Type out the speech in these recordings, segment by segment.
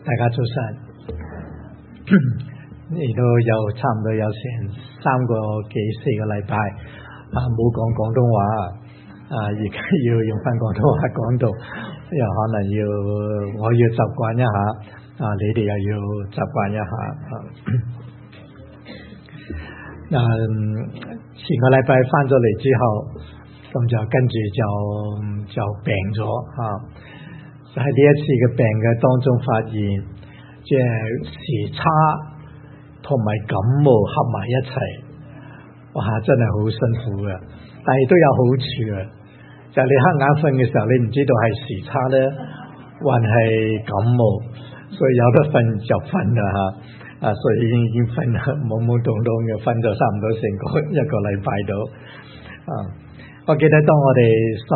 大家早晨，嚟到有差唔多有成3個幾4個禮拜冇講廣東話而家要用翻廣東話講到，又可能我要習慣一下你哋又要習慣一下前個禮拜翻咗嚟之後，咁就跟住就病咗喺呢一次嘅病嘅當中發現，即係時差同埋感冒合埋一齊，哇！真係好辛苦嘅，但係都有好處嘅。就係你瞌眼瞓嘅時候，你唔知道係時差咧，還係感冒，所以有得瞓就瞓啦所以已經瞓懵懵懂懂嘅，瞓咗差唔多成一個禮拜到我記得當我哋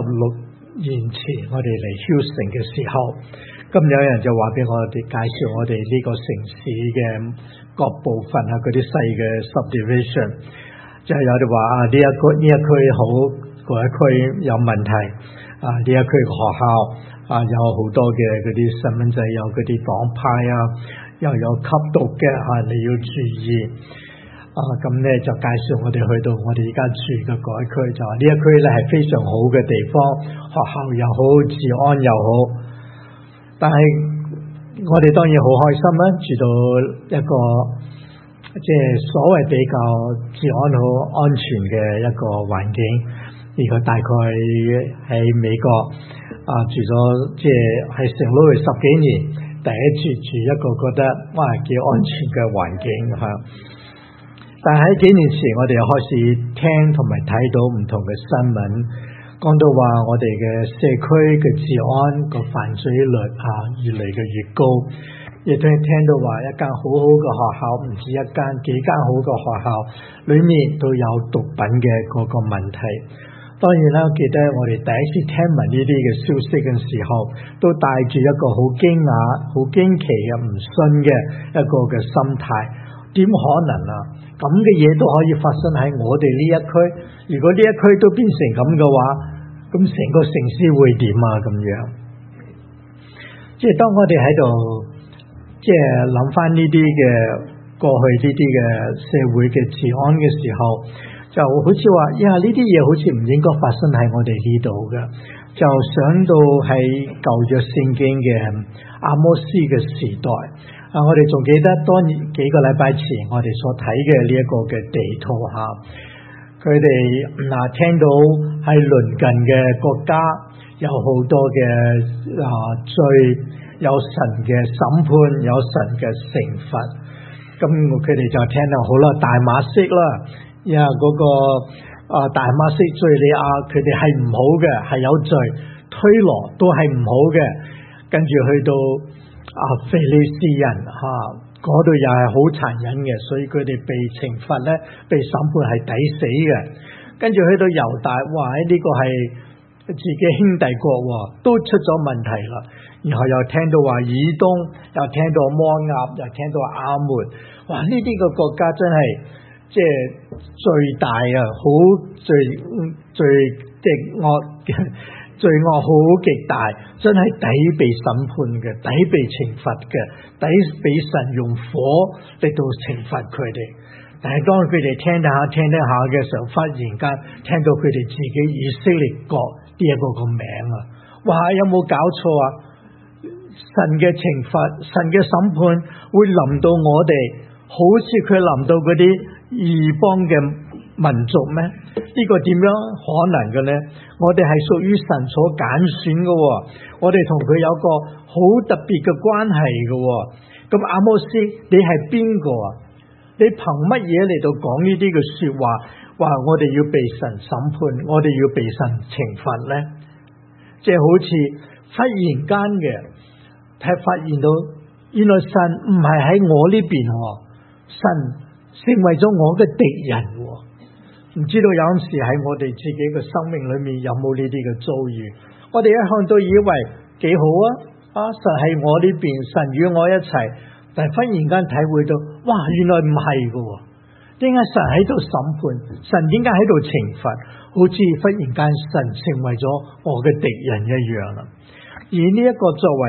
16年前我哋嚟 Houston 嘅時候，咁有人就話俾我哋介紹我哋呢個城市嘅各部分嗰啲細嘅 subdivision， 就係有哋話呢一區好，嗰一區有問題呢一區學校有好多嘅嗰啲細蚊仔有嗰啲黨派又有吸毒嘅你要注意咁咧就介紹我哋去到我哋而家住嘅嗰一區，就話呢一區咧係非常好嘅地方，學校又好，治安又好。但係我哋當然好開心啦，住到一個即係所謂比較治安好安全嘅一個環境。呢個大概喺美國住咗即係喺聖路易10幾年，第一次住一個覺得哇幾安全嘅環境但係喺幾年前我哋又開始聽同埋睇到唔同嘅新聞，講到話我哋嘅社區嘅治安個犯罪率越嚟嘅越高，亦都聽到話一間好好嘅學校唔止一間，幾間好嘅學校裏面都有毒品嘅嗰個問題。當然啦，記得我哋第一次聽聞呢啲嘅消息嘅時候，都帶住一個好驚訝、好驚奇嘅唔信嘅一個嘅心態。點可能咁嘅嘢都可以發生喺我哋呢一區？如果呢一區都變成咁嘅話，咁成個城市會點咁樣？即係當我哋喺度即係諗翻呢啲嘅過去呢啲嘅社會嘅治安嘅時候，就好似話呢啲嘢好似唔應該發生喺我哋呢度嘅，就想到喺舊約聖經嘅阿摩司嘅時代我哋仲記得當幾個禮拜前我哋所睇嘅呢一個嘅地圖佢哋聽到喺鄰近嘅國家有好多嘅罪，有神嘅審判，有神嘅懲罰，咁佢哋就聽到好啦，大馬色啦，嗰個大馬色敘利亞佢哋係唔好嘅，係有罪，推羅都係唔好嘅，跟住去到非利士人嗰度又係好殘忍嘅，所以佢哋被懲罰咧，被審判係抵死嘅。跟住去到猶大，哇！呢個係自己兄弟國都出咗問題啦。然後又聽到話以東，又聽到摩押，又聽到亞捫，哇！呢啲個國家真係即係最大好最惡嘅。罪惡好極大，真係抵被審判嘅，抵被懲罰嘅，抵俾神用火嚟到懲罰佢哋。但係當佢哋聽下嘅時候，忽然間聽到佢哋自己以色列國呢一個名哇！有冇搞錯神嘅懲罰，神嘅審判會臨到我哋，好似佢臨到嗰啲異邦嘅民族咩？呢個點樣可能嘅呢？我哋係屬於神所揀選嘅我哋同佢有個好特別嘅關係嘅咁阿摩司，你係邊個你憑乜嘢嚟到講呢啲嘅說話？話我哋要被神審判，我哋要被神懲罰呢？即係好似忽然間嘅發現到，原來神唔係喺我呢邊神成為咗我嘅敵人唔知道有陣時喺我哋自己嘅生命裏面有冇呢啲嘅遭遇？我哋一向都以為幾好神喺我呢邊，神與我一齊，但係忽然間體會到，哇！原來唔係嘅，點解神喺度審判？神點解喺度懲罰？好似忽然間神成為咗我嘅敵人一樣啦。而呢一個作為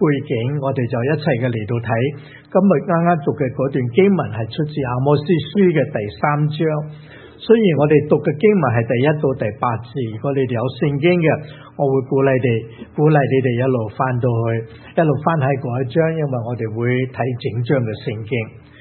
背景，我哋就一齊嘅嚟到睇。今日啱啱讀嘅嗰段經文係出自阿摩司書嘅第3章。雖然我哋讀嘅經文係第1到第8節，如果你哋有聖經嘅，我會鼓勵你哋一路翻到去，一路翻喺嗰一章，因為我哋會睇整章嘅聖經。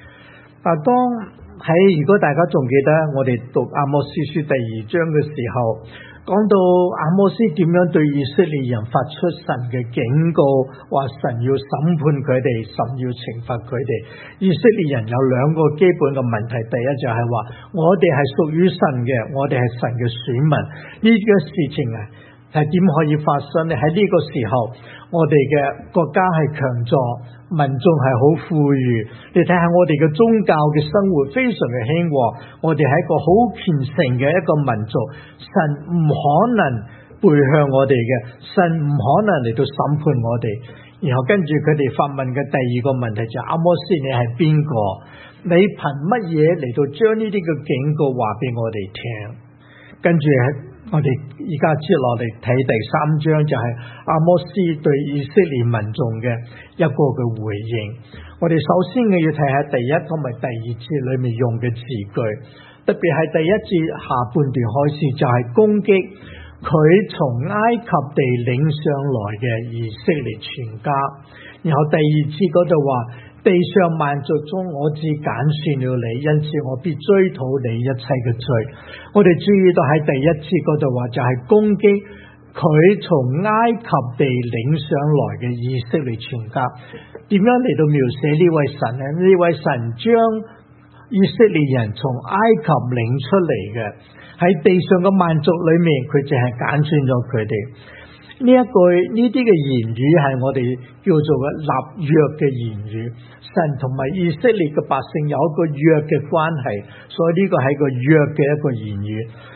如果大家仲記得我哋讀阿摩司書第2章嘅時候，講到阿摩司點樣對以色列人發出神嘅警告，話神要審判佢哋，神要懲罰佢哋。以色列人有2個基本嘅問題，第一就係話我哋係屬於神嘅，我哋係神嘅選民，呢個事情係點可以發生呢？喺呢個時候，我哋嘅國家係強壯，民眾係好富裕。你睇下我哋嘅宗教嘅生活非常嘅興旺，我哋係一個好虔誠嘅一個民族，神唔可能背向我哋嘅，神唔可能嚟到審判我哋。然後跟住佢哋發問嘅第2個問題就係：阿摩司你係邊個？你憑乜嘢嚟到將呢啲嘅警告話俾我哋聽？跟住我哋而家接落嚟睇第3章，就係阿摩司對以色列民眾嘅一個嘅回應。我哋首先要睇下第1同埋第2節裏面用嘅字句，特別係第1節下半段開始就係攻擊佢從埃及地領上來嘅以色列全家，然後第2節嗰度話，地上萬族中我只揀選了你，因此我必追討你一切嘅罪。我哋注意到喺第1節嗰度話就係攻擊佢從埃及地領上來嘅以色列全家。點樣嚟到描寫呢位神呢？呢位神將以色列人從埃及領出嚟嘅，喺地上嘅萬族裏面，佢淨係揀選咗佢哋。呢啲嘅言語係我哋叫做嘅立約嘅言語，神同埋以色列嘅百姓有一個約嘅關係，所以呢個係一個約嘅一個言語。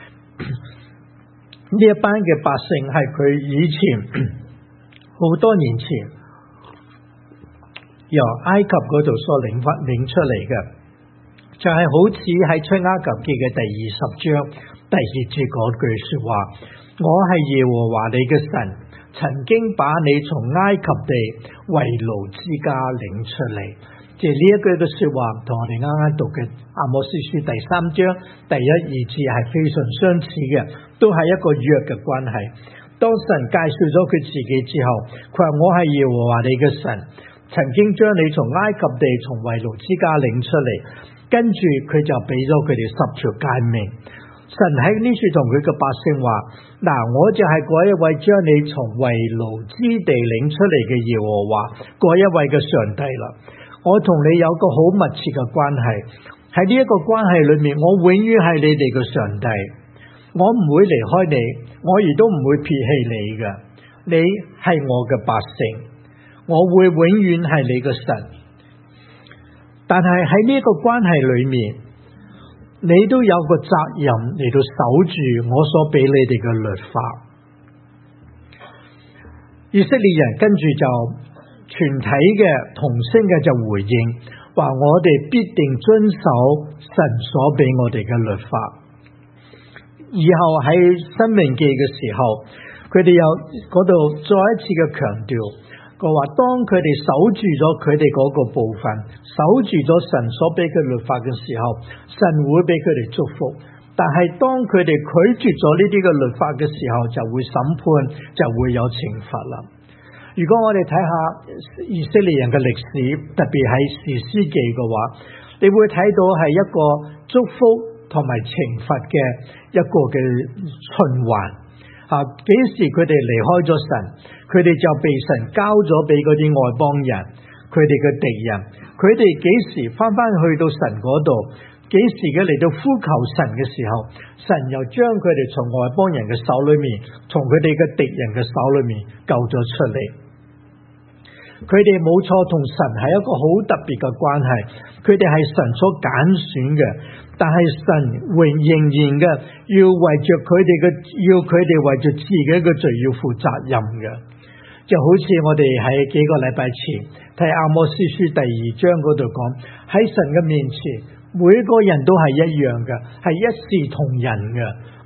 呢一班嘅百姓係佢以前好多年前由埃及嗰度所領出嚟嘅，就係好似喺出埃及記嘅第20章第2節嗰句說話，我係耶和華你嘅神，曾經把你從埃及地為奴之家領出嚟。即係呢一句嘅說話同我哋啱啱讀嘅阿摩司書第3章第1、2節係非常相似嘅，都係一個約嘅關係。當神介紹咗佢自己之後，佢話我係耶和華你嘅神，曾經將你從埃及地從為奴之家領出嚟，跟住佢就俾咗佢哋10條誡命。神喺呢處同佢嘅百姓話：嗱，我就係嗰一位將你從為奴之地領出嚟嘅耶和華，嗰一位嘅上帝啦。我同你有個好密切嘅關係，喺呢一個關係裏面，我永遠係你哋嘅上帝，我唔會離開你，我亦都唔會撇棄你嘅。你係我嘅百姓，我會永遠係你嘅神。但係喺呢個關係裏面，你都有個責任嚟到守住我所俾你哋嘅律法。以色列人跟住就全體嘅同聲嘅就回應，話我哋必定遵守神所俾我哋嘅律法。以後喺申命記嘅時候，佢哋又嗰度再一次嘅強調，佢話當佢哋守住咗佢哋嗰個部分，守住咗神所俾佢律法嘅時候，神會俾佢哋祝福。但係當佢哋拒絕咗呢啲嘅律法嘅時候，就會審判，就會有懲罰啦。如果我哋睇下以色列人嘅歷史，特別係士師記嘅話，你會睇到係一個祝福同埋懲罰嘅一個嘅循環。幾時佢哋離開咗神，佢哋就被神交咗俾嗰啲外邦人，佢哋嘅敵人。佢哋幾時翻去到神嗰度，幾時嘅嚟到呼求神嘅時候，神又將佢哋從外邦人嘅手裏面，從佢哋嘅敵人嘅手裏面救咗出嚟。佢哋冇錯，同神係一個好特別嘅關係，佢哋係神所揀選嘅，但係神仍然嘅要為着佢哋嘅，要佢哋為着自己嘅罪要負責任嘅。就好似我哋喺幾個禮拜前睇阿摩司書第2章嗰度講，喺神嘅面前，每個人都係一樣嘅，係一視同仁嘅，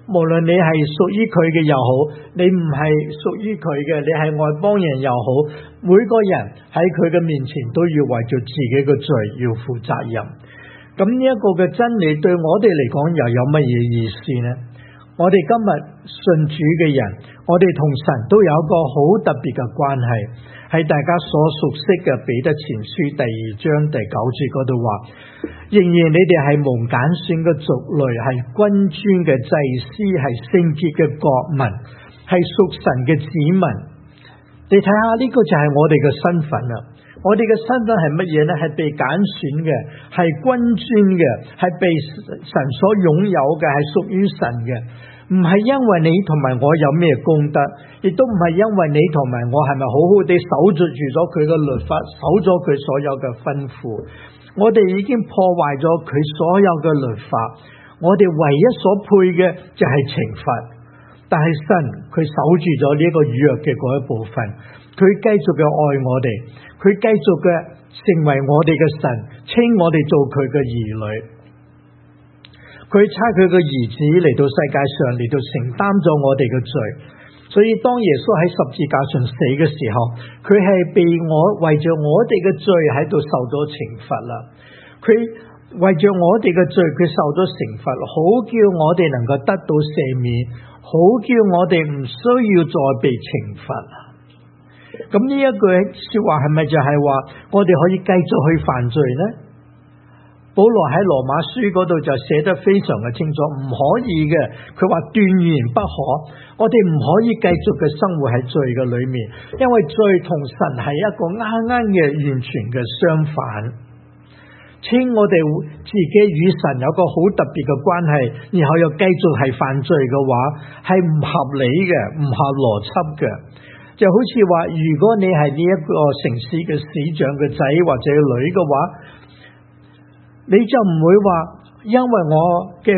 無論你係屬於佢嘅又好，你唔係屬於佢嘅，你係外邦人又好，每個人喺佢嘅面前都要為咗自己嘅罪要負責任。咁呢一個嘅真理對我哋嚟講又有乜嘢意思呢？我哋今日信主嘅人，我哋同神都有一個好特別嘅關係，喺大家所熟悉嘅彼得前書第2章第9節嗰度話，仍然你哋係蒙揀選嘅族類，係君尊嘅祭司，係聖潔嘅國民，係屬神嘅子民。你睇下呢個就係我哋嘅身份啦。我哋嘅身份係乜嘢呢？係被揀選嘅，係君尊嘅，係被神所擁有嘅，係屬於神嘅。唔係因為你同埋我有咩功德，亦都唔係因為你同埋我係咪好好地守住咗佢嘅律法，守咗佢所有嘅吩咐。我哋已經破壞咗佢所有嘅律法，我哋唯一所配嘅就係懲罰。但係神佢守住咗呢個約嘅嗰一部分，佢繼續嘅愛我哋，佢繼續嘅成為我哋嘅神，稱我哋做佢嘅兒女。佢差佢嘅兒子嚟到世界上，嚟到承擔咗我哋嘅罪。所以當耶穌喺十字架上死嘅時候，佢係被為着我哋嘅罪喺度受咗懲罰啦。佢為着我哋嘅罪，佢受咗懲罰，好叫我哋能夠得到赦免，好叫我哋唔需要再被懲罰。咁呢一句說話係咪就係話我哋可以繼續去犯罪呢？保羅喺羅馬書嗰度就寫得非常嘅清楚，唔可以嘅。佢話斷然不可，我哋唔可以繼續嘅生活喺罪嘅裏面，因為罪同神係一個啱啱嘅完全嘅相反。稱我哋自己與神有個好特別嘅關係，然後又繼續係犯罪嘅話，係唔合理嘅，唔合邏輯嘅。就好似話，如果你係呢一個城市嘅市長嘅仔或者女嘅話，你就唔會話因為我嘅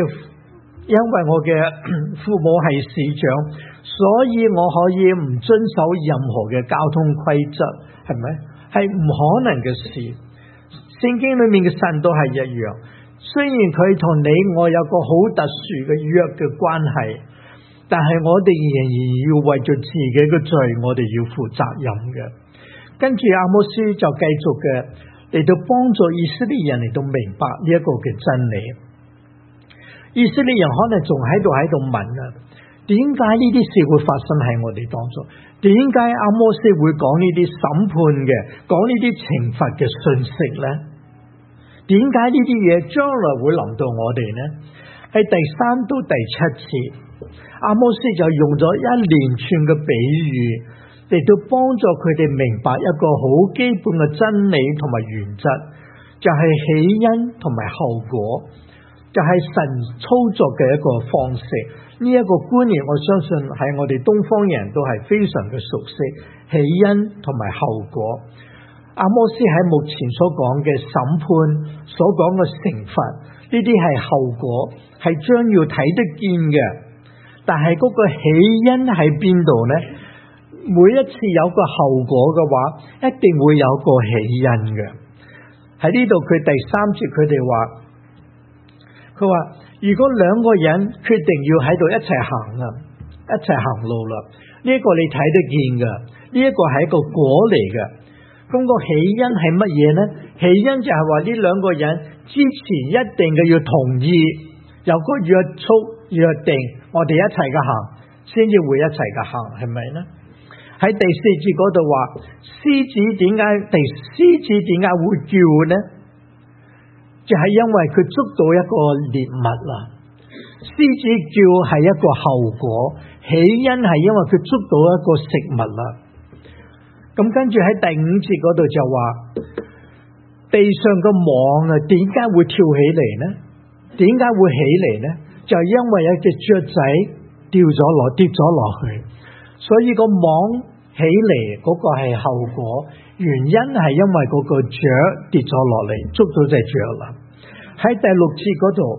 父母係市長，所以我可以唔遵守任何嘅交通規則，係咪？係唔可能嘅事。聖經裏面嘅神都係一樣，雖然佢同你我有個好特殊嘅約嘅關係，但係我哋仍然要為咗自己嘅罪，我哋要負責任嘅。跟住阿摩司就繼續嘅嚟到幫助以色列人嚟到明白呢一個嘅真理。以色列人可能仲喺度問啊，點解呢啲事會發生喺我哋當中？點解阿摩司會講呢啲審判嘅，講呢啲懲罰嘅信息呢？點解呢啲嘢將來會臨到我哋呢？喺第3到第7節，阿摩司就用咗一連串嘅比喻嚟到幫助佢哋明白一個好基本嘅真理同埋原則，就係起因同埋後果，就係神操作嘅一個方式。呢一個觀念，我相信喺我哋東方人都係非常嘅熟悉，起因同埋後果。阿摩司喺目前所講嘅審判，所講嘅懲罰，呢啲係後果，係將要睇得見嘅。但係嗰個起因喺邊度呢？每一次有個後果嘅話，一定會有個起因嘅。喺呢度佢第3節佢哋話，佢話如果兩個人決定要喺度一齊行啊，一齊行路啦，呢一個你睇得見嘅，呢一個係一個果嚟嘅。咁個起因係乜嘢呢？起因就係話呢兩個人之前一定嘅要同意，有個約束約定，我哋一齊嘅行，先至會一齊嘅行，係咪呢？喺第4節嗰度話，獅子點解會叫呢？就係因為佢捉到一個獵物啦。獅子叫係一個後果，起因係因為佢捉到一個食物啦。咁跟住喺第5節嗰度就話，地上嘅網啊，點解會跳起嚟呢？點解會起嚟呢？就係因為有隻雀仔跌咗落去，所以個網起嚟嗰個係後果，原因係因為嗰個雀跌咗落嚟，捉到隻雀啦。喺第6節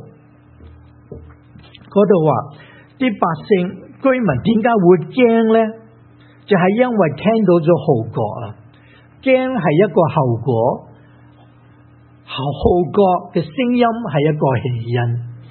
嗰度話，啲百姓居民點解會驚呢？就係因為聽到咗號角啊，驚係一個後果，號角嘅聲音係一個起因。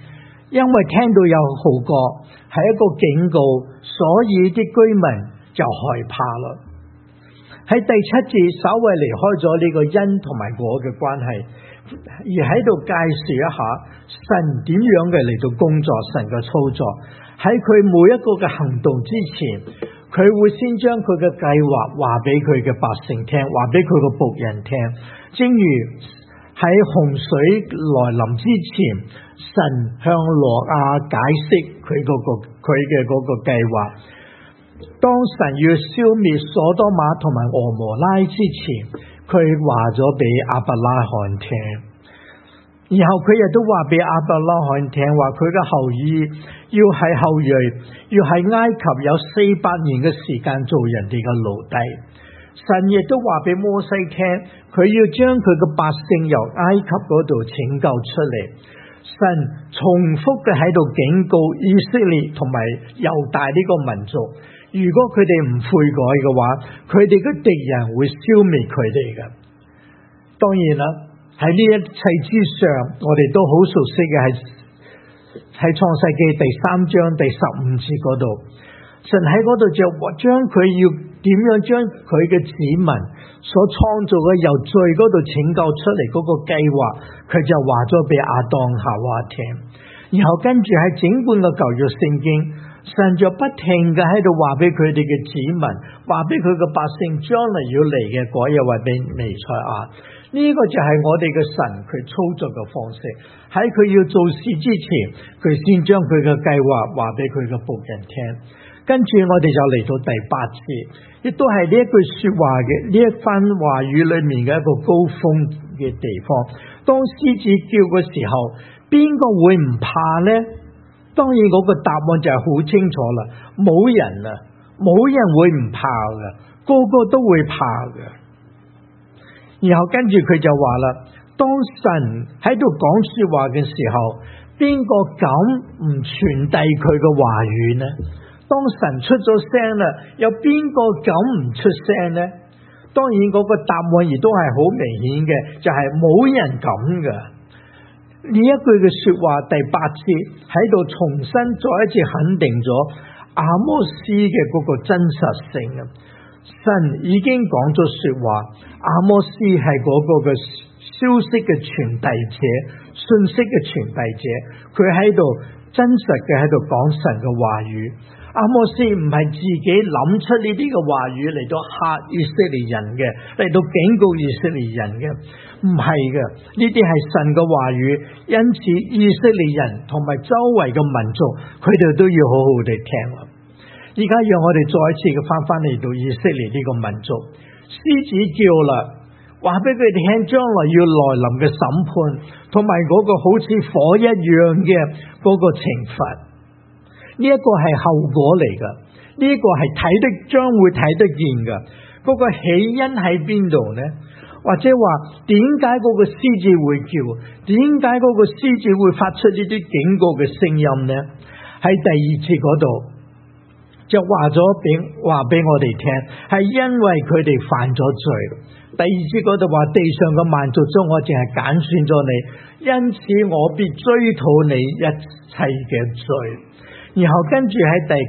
因為聽到有號角係一個警告，所以啲居民就害怕啦。喺第7節稍微離開咗呢個因同埋果嘅關係，而喺度介紹一下神點樣嘅嚟到工作，神嘅操作。喺佢每一個嘅行動之前，佢會先將佢嘅計劃話俾佢嘅百姓聽，話俾佢嘅僕人聽。正如喺洪水來臨之前，神向挪亞解釋佢嘅嗰個計劃。當神要消滅所多瑪同埋俄摩拉之前，佢話咗俾亞伯拉罕聽，然後佢亦都話俾亞伯拉罕聽，話佢嘅後裔要係後裔，要喺埃及有400年嘅時間做人哋嘅奴隸。神亦都話俾摩西聽，佢要將佢嘅百姓由埃及嗰度拯救出嚟。神重複嘅喺度警告以色列同埋猶大呢個民族，如果佢哋唔悔改嘅話，佢哋嘅敵人會消滅佢哋嘅。當然啦，喺呢一切之上，我哋都好熟悉嘅係創世記第3章第15節嗰度，神喺嗰度就將佢要點樣將佢嘅子民所創造嘅由罪嗰度拯救出嚟嗰個計劃，佢就話咗俾亞當夏娃聽。然後跟住喺整本嘅舊約聖經，神就不停嘅喺度話俾佢哋嘅子民，話俾佢嘅百姓將來要嚟嘅嗰日或者彌賽亞。呢個就係我哋嘅神佢操作嘅方式。喺佢要做事之前，佢先將佢嘅計劃話俾佢嘅僕人聽。跟住我哋就嚟到第8節，亦都係呢一句說話嘅呢一番話語裏面嘅一個高峰嘅地方。當獅子叫嘅時候，邊個會唔怕呢？當然嗰個答案就係好清楚啦，冇人會唔怕嘅，個個都會怕嘅。然後跟住佢就話啦，當神喺度講說話嘅時候，邊個敢唔傳遞佢嘅話語呢？當神出咗聲啦，有邊個敢唔出聲呢？當然嗰個答案亦都係好明顯嘅，就係冇人敢嘅。呢一句嘅說話第8節喺度重新再一次肯定咗阿摩司嘅嗰個真實性啊！神已經講咗說話，阿摩司係嗰個嘅消息嘅傳遞者，信息嘅傳遞者，佢喺度真實嘅喺度講神嘅話語。阿摩司唔係自己諗出呢啲嘅話語嚟到嚇以色列人嘅，嚟到警告以色列人嘅，唔係嘅，呢啲係神嘅話語。因此以色列人同埋周圍嘅民族，佢哋都要好好地聽啦。而家讓我哋再一次嘅翻嚟到以色列呢個民族，獅子叫啦，話俾佢哋聽將來要來臨嘅審判，同埋嗰個好似火一樣嘅嗰個懲罰。呢一個係後果嚟噶，呢一個係將會睇得見噶。嗰個起因喺邊度呢？或者話點解嗰個獅子會叫？點解嗰個獅子會發出呢啲警告嘅聲音呢？喺第2節嗰度就話俾我哋聽，係因為佢哋犯咗罪。第2節嗰度話，地上嘅萬族中，我淨係揀選咗你，因此我必追討你一切嘅罪。然後跟住喺第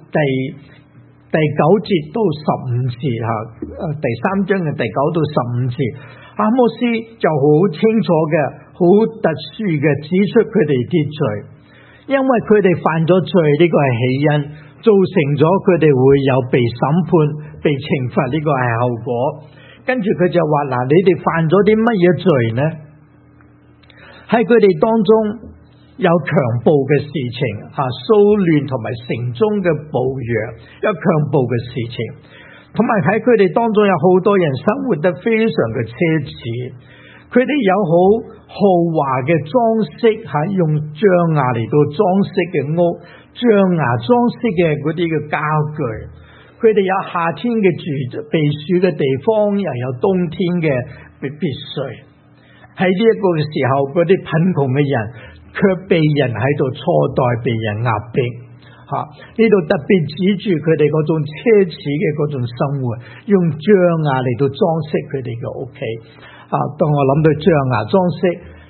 9節到15節第3章嘅第9到15節，阿摩司就好清楚嘅、好特殊嘅指出佢哋啲罪，因為佢哋犯咗罪，呢個係起因，造成咗佢哋會有被審判、被懲罰，呢個係後果。跟住佢就話嗱，你哋犯咗啲乜嘢罪呢？喺佢哋當中有強暴嘅事情，騷亂同埋城中嘅暴虐，有強暴嘅事情，同埋喺佢哋當中有好多人生活得非常嘅奢侈，佢哋有好豪華嘅裝飾，用象牙嚟到裝飾嘅屋，象牙裝飾嘅嗰啲嘅家具，佢哋有夏天嘅避暑嘅地方，又有冬天嘅別墅。喺呢一個嘅時候，嗰啲貧窮嘅人卻被人喺度錯待，被人壓迫。呢度特別指住佢哋嗰種奢侈嘅嗰種生活，用象牙嚟到裝飾佢哋嘅屋企。當我諗到象牙裝飾，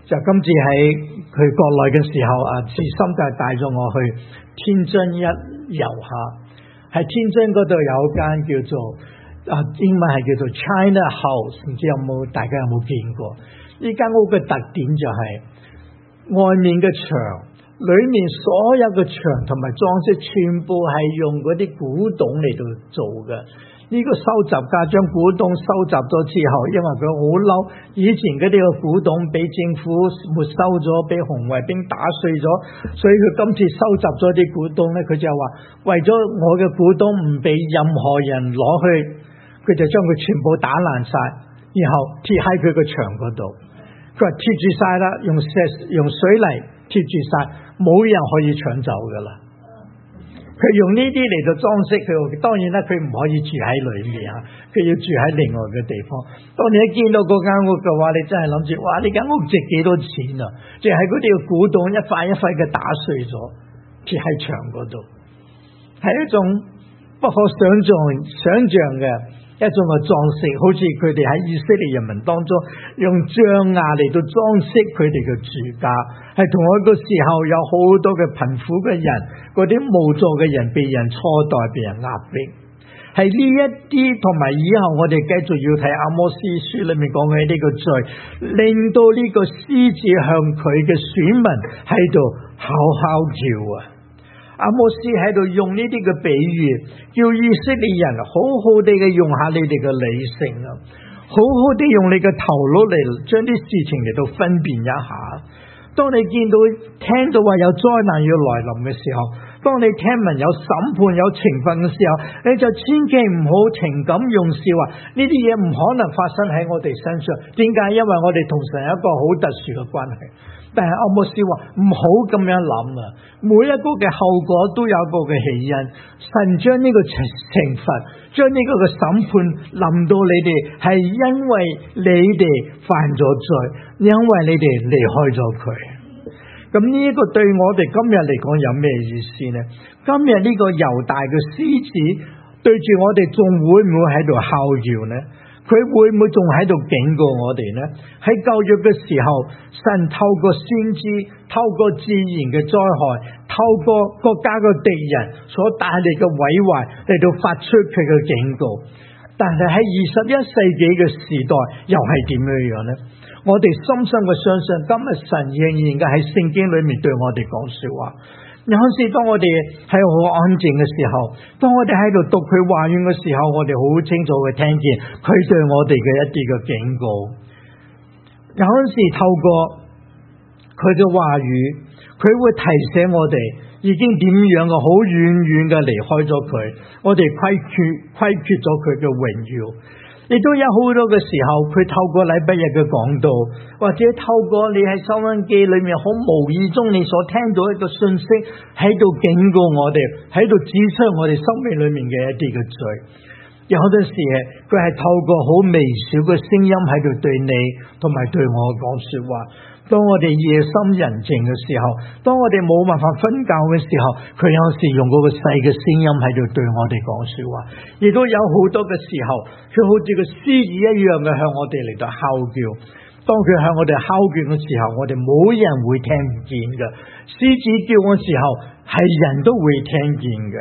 就今次喺佢國內嘅時候慈心就帶咗我去天津一遊下，喺天津嗰度有間叫做英文係叫做 China House， 唔知大家有冇見過？呢間屋嘅特點就係外面嘅牆，裏面所有嘅牆同埋裝飾全部係用嗰啲古董嚟到做嘅。呢個收集家將古董收集咗之後，因為佢好嬲，以前嗰啲個古董俾政府沒收咗，俾紅衛兵打碎咗，所以佢今次收集咗啲古董咧，佢就話為咗我嘅古董唔俾任何人攞去，佢就將佢全部打爛晒，然後貼喺佢個牆嗰度。佢話貼住晒啦，用水泥貼住晒，冇人可以搶走噶啦。佢用呢啲嚟到裝飾佢，當然啦，佢唔可以住喺裏面啊，佢要住喺另外嘅地方。當你一見到嗰間屋嘅話，你真係諗住，哇！呢間屋值幾多錢啊？淨係嗰啲古董一塊一塊嘅打碎咗，貼喺牆嗰度，係一種不可想象嘅一種嘅裝飾，好似佢哋喺以色列人民當中用象牙嚟到裝飾佢哋嘅住家，係同一個時候有好多嘅貧苦嘅人，嗰啲無助嘅人被人錯待，被人壓迫，係呢一啲，同埋以後我哋繼續要睇阿摩司書裏面講嘅呢個罪，令到呢個獅子向佢嘅選民喺度嚎叫啊！阿摩司喺度用呢啲嘅比喻，叫以色列人好好地嘅用下你哋嘅理性啊，好好地用你嘅頭腦嚟將啲事情嚟到分辨一下。當你聽到話有災難要來臨嘅時候，當你聽聞有審判有懲罰嘅時候，你就千祈唔好情感用事，話呢啲嘢唔可能發生喺我哋身上。點解？因為我哋同神有一個好特殊嘅關係。但係阿摩司話唔好咁樣諗啊！每一個嘅後果都有一個嘅起因，神將呢個懲罰，將呢個嘅審判臨到你哋，係因為你哋犯咗罪，因為你哋離開咗佢。咁呢一個對我哋今日嚟講有咩意思呢？今日呢個猶大嘅獅子對住我哋，仲會唔會喺度哮叫呢？佢會唔會仲喺度警告我哋呢？喺舊約嘅時候，神透過先知，透過自然嘅災害，透過國家嘅敵人所帶嚟嘅毀壞嚟到發出佢嘅警告。但係喺21世紀嘅時代，又係點樣呢？我哋深深嘅相信，今日神仍然嘅喺聖經裏面對我哋講說話。有陣時當我哋喺好安靜嘅時候，當我哋喺度讀佢話語嘅時候，我哋好清楚嘅聽見佢對我哋嘅一啲嘅警告。有陣時透過佢嘅話語，佢會提醒我哋已經點樣嘅好遠遠嘅離開咗佢，我哋虧缺咗佢嘅榮耀。亦都有好多嘅時候，佢透過禮拜日嘅講道，或者透過你喺收音機裏面好無意中你所聽到一個信息，喺度警告我哋，喺度指出我哋生命裏面嘅一啲嘅罪。有好多時佢係透過好微小嘅聲音喺度對你同埋對我講說話。當我哋夜深人靜嘅時候，當我哋冇辦法瞓覺嘅時候，佢有時用嗰個細嘅聲音喺度對我哋講說話。亦都有好多嘅時候，佢好似個獅子一樣嘅向我哋嚟到哮叫。當佢向我哋哮叫嘅時候，我哋冇人會聽唔見嘅。獅子叫嘅時候，係人都會聽見嘅。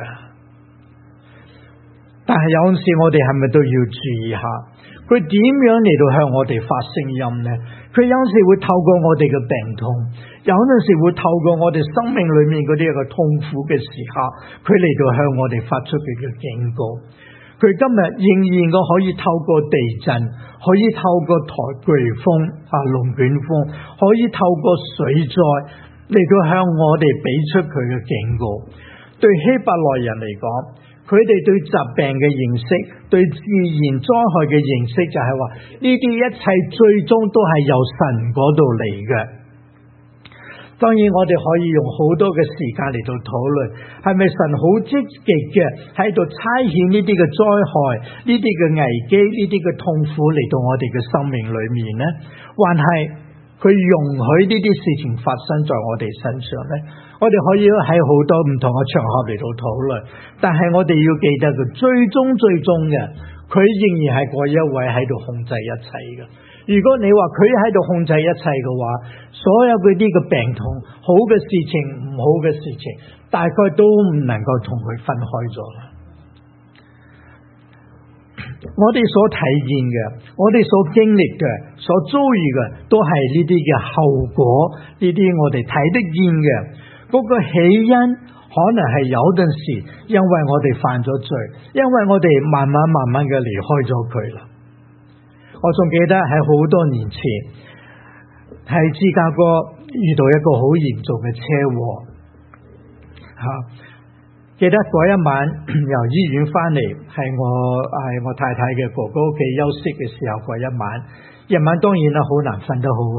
但係有陣時我哋係咪都要注意下，佢點樣嚟到向我哋發聲音呢？佢有陣時會透過我哋嘅病痛，有陣時會透過我哋生命裏面嗰啲一個痛苦嘅時刻，佢嚟到向我哋發出佢嘅警告。佢今日仍然個可以透過地震，可以透過台颶風龍捲風，可以透過水災嚟到向我哋俾出佢嘅警告。對希伯來人嚟講，佢哋對疾病嘅認識，對自然災害嘅認識，就係話呢啲一切最終都係由神嗰度嚟嘅。當然我哋可以用好多嘅時間嚟到討論，係咪神好積極嘅喺度差遣呢啲嘅災害，呢啲嘅危機，呢啲嘅痛苦嚟到我哋嘅生命裏面呢？還係佢容許呢啲事情發生在我哋身上呢？我哋可以喺好多唔同嘅場合嚟到討論，但係我哋要記得佢最終嘅，佢仍然係嗰一位喺度控制一切嘅。 如果你話佢喺度控制一切嘅話，所有嗰啲嘅病痛、好嘅事情、唔好嘅事情，大概都唔能夠同佢分開咗啦。我哋所體驗嘅，我哋所經歷嘅，所遭遇嘅，都係呢啲嘅後果，呢啲我哋睇得見嘅。嗰個起因可能係有陣時，因為我哋犯咗罪，因為我哋慢慢嘅離開咗佢啦。我仲記得喺好多年前喺芝加哥遇到一個好嚴重嘅車禍，記得嗰一晚由醫院翻嚟，係我太太嘅哥哥屋企休息嘅時候，嗰一晚夜晚當然啦好難瞓得好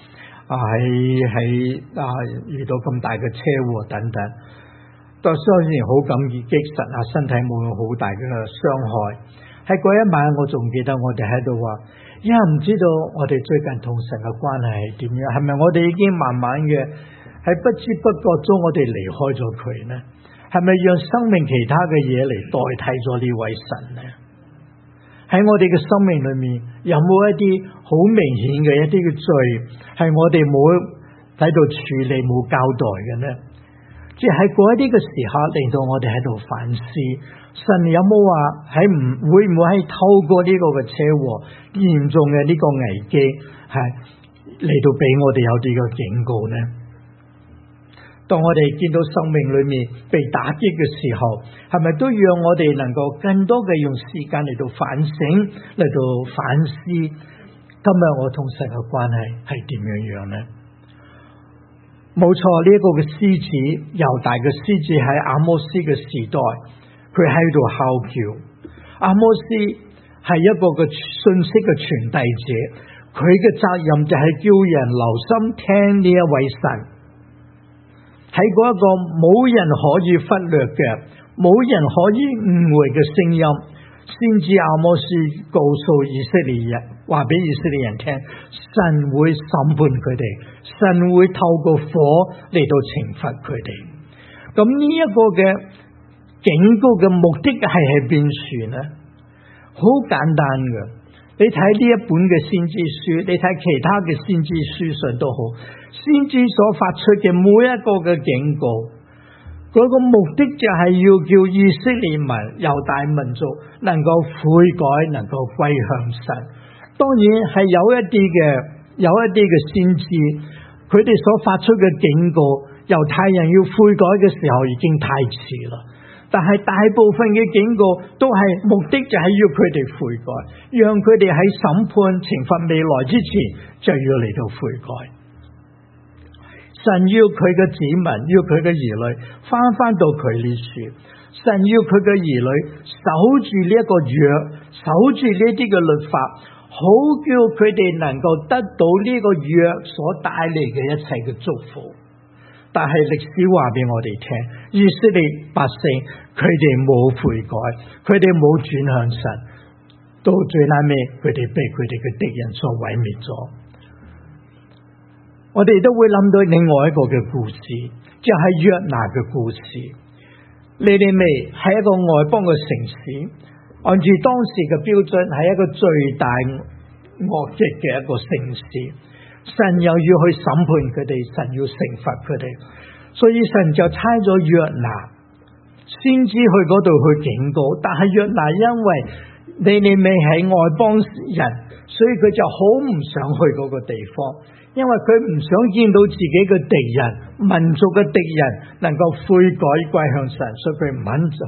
喺遇到咁大嘅車禍等等，當然好感激神身體冇好大嘅傷害。喺嗰一晚我仲記得我哋喺度話，唔知道我哋最近同神嘅關係係點樣，係咪我哋已經慢慢嘅喺不知不覺中我哋離開咗佢呢？係咪讓生命其他嘅嘢嚟代替咗呢位神呢？喺我哋嘅生命裏面有冇一啲好明顯嘅一啲嘅罪係我哋冇喺度處理冇交代嘅呢？即係喺嗰一啲嘅時刻令到我哋喺度反思，神有冇話會唔會係透過呢個嘅車禍嚴重嘅呢個危機係嚟到俾我哋有啲嘅警告呢？當我哋見到生命裏面被打擊嘅時候，係咪都讓我哋能夠更多嘅用時間嚟到反省，嚟到反思今日我同神嘅關係係點樣呢？冇錯，呢一個嘅獅子，猶大嘅獅子喺阿摩斯嘅時代，佢喺度嚎叫。阿摩斯係一個嘅信息嘅傳遞者，佢嘅責任就係叫人留心聽呢一位神。喺嗰一個冇人可以忽略嘅、冇人可以誤會嘅聲音，先知阿摩斯告訴以色列人，話俾以色列人聽，神會審判佢哋，神會透過火嚟到懲罰佢哋。咁呢一個嘅警告嘅目的係喺邊處呢？好簡單嘅，你睇呢一本嘅先知書，你睇其他嘅先知書信都好。先知所發出嘅每一個嘅警告，嗰個目的就係要叫以色列民、猶大民族能夠悔改，能夠歸向神。當然係有一啲嘅先知，佢哋所發出嘅警告，猶太人要悔改嘅時候已經太遲啦。但係大部分嘅警告都係目的就係要佢哋悔改，讓佢哋喺審判懲罰未來之前就要嚟到悔改。神要佢嘅子民，要佢嘅兒女翻到佢呢處。神要佢嘅兒女守住呢一個約，守住呢啲嘅律法，好叫佢哋能夠得到呢個約所帶嚟嘅一切嘅祝福。但係歷史話俾我哋聽，以色列百姓佢哋冇悔改，佢哋冇轉向神，到最尾佢哋被佢哋嘅敵人所毀滅咗。我哋都會諗到另外一個嘅故事，就係約拿嘅故事。尼尼微係一個外邦嘅城市，按住當時嘅標準係一個最大惡極嘅一個城市。神又要去審判佢哋，神要懲罰佢哋，所以神就差咗約拿先知去嗰度去警告。但係約拿因為尼尼微係外邦人，所以佢就好唔想去嗰個地方。因為佢唔想見到自己嘅敵人、民族嘅敵人能夠悔改歸向神，所以佢唔肯去。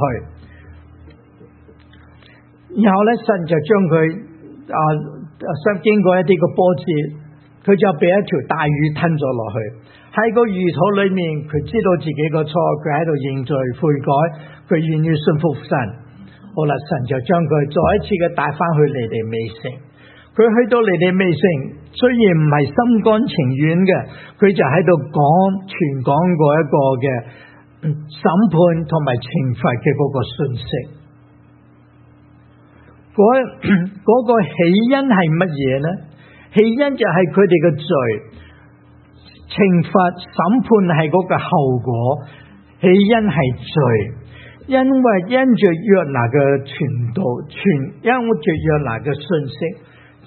然後咧，神就將佢經過一啲嘅波折，佢就俾一條大魚吞咗落去。喺個魚肚裏面，佢知道自己個錯，佢喺度認罪悔改，佢願意信服神。好啦，神就將佢再一次嘅帶翻去尼尼微城。佢去到尼尼微城，雖然唔係心甘情願嘅，佢就喺度傳講過一個嘅審判同埋懲罰嘅嗰個信息。嗰個起因係乜嘢呢？起因就係佢哋嘅罪，懲罰審判係嗰個後果。起因係罪，因着約拿嘅傳道，因着約拿嘅信息。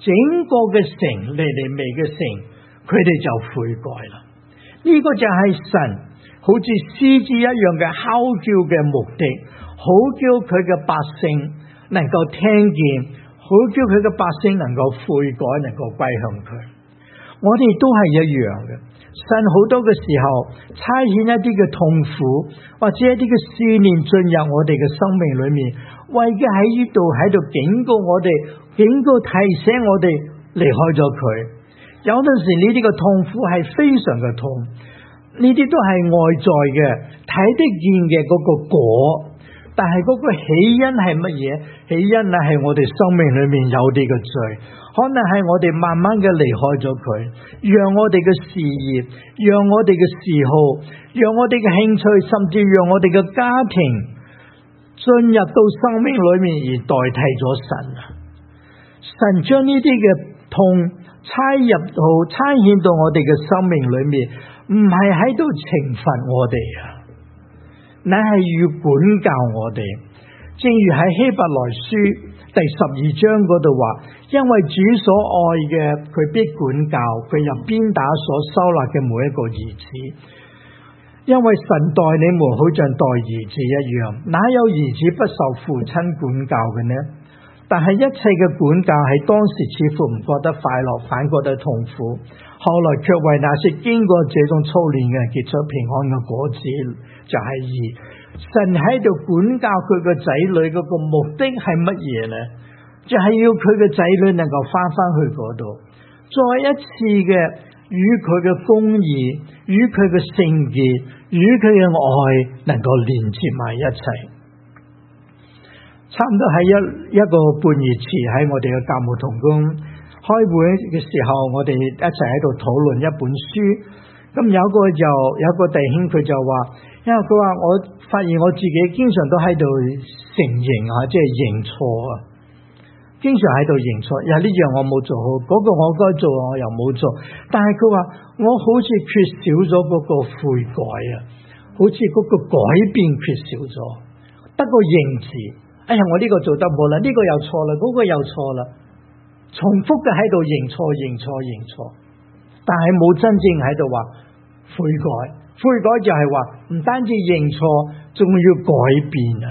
整個嘅城，尼尼微嘅城，佢哋就悔改啦。呢個就係神好似獅子一樣嘅吼叫嘅目的，好叫佢嘅百姓能夠聽見，好叫佢嘅百姓能夠悔改，能夠歸向佢。我哋都係一樣嘅，神好多嘅時候差遣一啲嘅痛苦或者一啲嘅試煉進入我哋嘅生命裏面，為嘅喺呢度警告我哋，警告提醒我哋離開咗佢。有陣時呢啲嘅痛苦係非常嘅痛，呢啲都係外在嘅睇得見嘅嗰個果，但係嗰個起因係乜嘢？起因係我哋生命裏面有啲嘅罪，可能係我哋慢慢嘅離開咗佢，讓我哋嘅事業，讓我哋嘅嗜好，讓我哋嘅興趣，甚至讓我哋嘅家庭進入到生命裏面而代替咗神啊！神將呢啲嘅痛差遣到我哋嘅生命裏面，唔係喺度懲罰我哋啊，乃係要管教我哋。正如喺希伯來書第12章嗰度話，因為主所愛嘅，佢必管教，佢又鞭打所收納嘅每一個兒子。因為神待你們好像待兒子一樣，哪有兒子不受父親管教嘅呢？但係一切嘅管教喺當時似乎唔覺得快樂，反覺得痛苦，後來卻為那些經過這種操練嘅人結出平安嘅果子，就係義。神喺度管教佢個仔女嗰個目的係乜嘢呢？就係要佢嘅仔女能夠翻去嗰度，再一次嘅與佢嘅公義，與佢嘅聖潔，與佢嘅愛能夠連接埋一齊。差唔多喺一個半月前，喺我哋嘅教牧同工開會嘅時候，我哋一齊喺度討論一本書。咁有個弟兄佢就話，因為佢話我發現我自己經常都喺度承認啊，即係認錯啊，經常喺度認錯。呢樣我冇做好，嗰個我該做我又冇做。但係佢話我好似缺少咗嗰個悔改啊，好似嗰個改變缺少咗，得個認字。哎呀，我呢個做得冇啦，呢個又錯啦，嗰個又錯啦，重複嘅喺度認錯，但係冇真正喺度話悔改。悔改就係話唔單止認錯，仲要改變啊！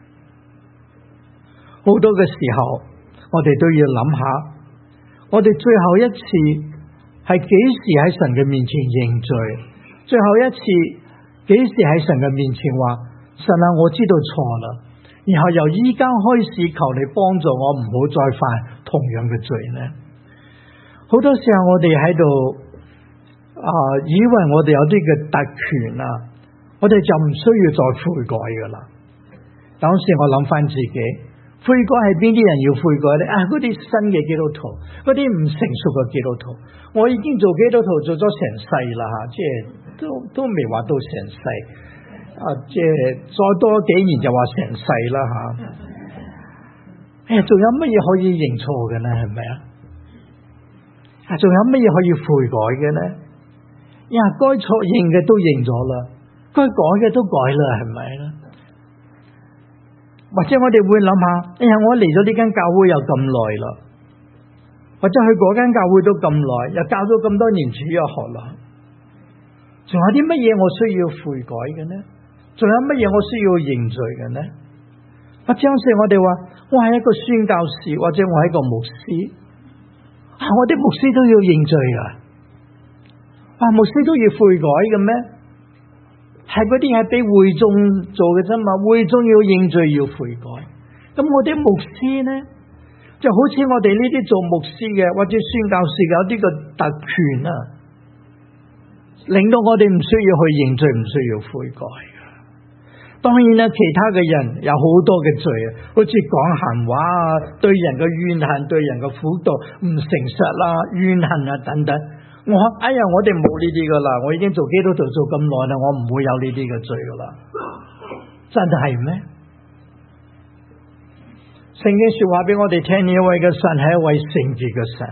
好多嘅時候，我哋都要諗下，我哋最後一次係幾時喺神嘅面前認罪？最後一次幾時喺神嘅面前話神啊，我知道錯啦，然後由依家開始求你幫助我唔好再犯同樣嘅罪呢？好多時候我哋喺度以為我哋有啲嘅特權啊，我哋就唔需要再悔改噶啦。當時我諗翻自己，悔改係邊啲人要悔改呢？嗰啲新嘅基督徒，嗰啲唔成熟嘅基督徒，我已經做基督徒做咗成世啦吓，即係都未話到成世，即係再多幾年就話成世啦吓。仲有乜嘢可以認錯嘅呢？係咪啊？仲有乜嘢可以悔改嘅呢？該錯認嘅都認咗啦，該改嘅都改啦，係咪啦？或者我哋會諗下，我嚟咗呢間教會又咁耐啦，或者去嗰間教會都咁耐，又教咗咁多年主日學啦，仲有啲乜嘢我需要悔改嘅呢？仲有乜嘢我需要認罪嘅呢？或者我哋話我係一個宣教士，或者我係一個牧師，我啲牧師都要認罪啊！牧師都要悔改嘅咩？係嗰啲係俾會眾做嘅啫嘛，會眾要認罪要悔改。咁我啲牧師呢，就好似我哋呢啲做牧師嘅或者宣教士嘅有啲個特權啊，令到我哋唔需要去認罪，唔需要悔改。當然啦，其他嘅人有好多嘅罪啊，好似講閒話啊，對人嘅怨恨，對人嘅苦毒，唔誠實啦，怨恨啊等等。我哋冇呢啲噶啦，我已經做基督徒做咁耐啦，我唔會有呢啲嘅罪噶啦。真係咩？聖經說話俾我哋聽，呢位嘅神係一位聖潔嘅神。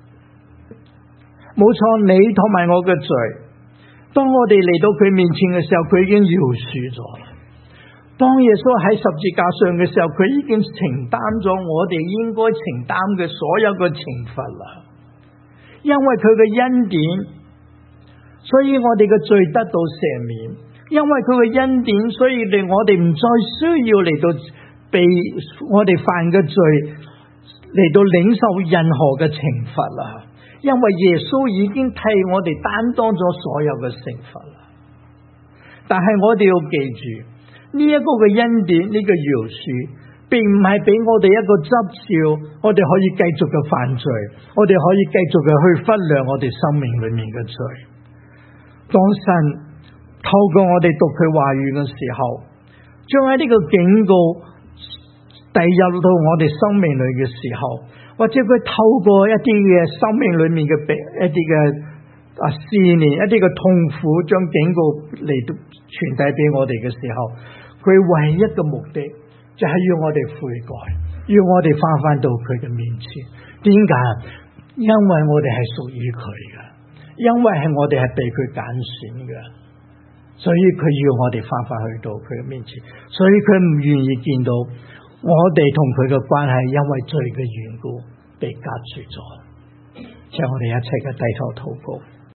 冇錯，你同埋我嘅罪，當我哋嚟到佢面前嘅時候，佢已經饒恕咗啦。 當耶穌喺十字架上嘅時候，佢已經承擔咗我哋應該承擔嘅所有嘅懲罰啦。因為佢嘅恩典，所以我哋嘅罪得到赦免。因為佢嘅恩典，所以令我哋唔再需要嚟到被我哋犯嘅罪嚟到領受任何嘅懲罰啦。因為耶穌已經替我哋擔當咗所有嘅懲罰啦。但係我哋要記住，呢一個嘅恩典，呢個饒恕，並唔係俾我哋一個執照，我哋可以繼續嘅犯罪，我哋可以繼續嘅去忽略我哋生命裏面嘅罪。當神透過我哋讀佢話語嘅時候，將喺呢個警告遞入到我哋生命裏嘅時候，或者佢透過一啲嘅生命裏面嘅一啲嘅試煉，一啲嘅痛苦，將警告嚟到傳遞俾我哋嘅時候，佢唯一嘅目的就係要我哋悔改，要我哋翻到佢嘅面前。點解？因為我哋係屬於佢嘅，因為係我哋係被佢揀選嘅，所以佢要我哋翻去到佢嘅面前。所以佢唔願意見到我哋同佢嘅關係因為罪嘅緣故被隔絕咗。請我哋一齊嘅低頭禱告。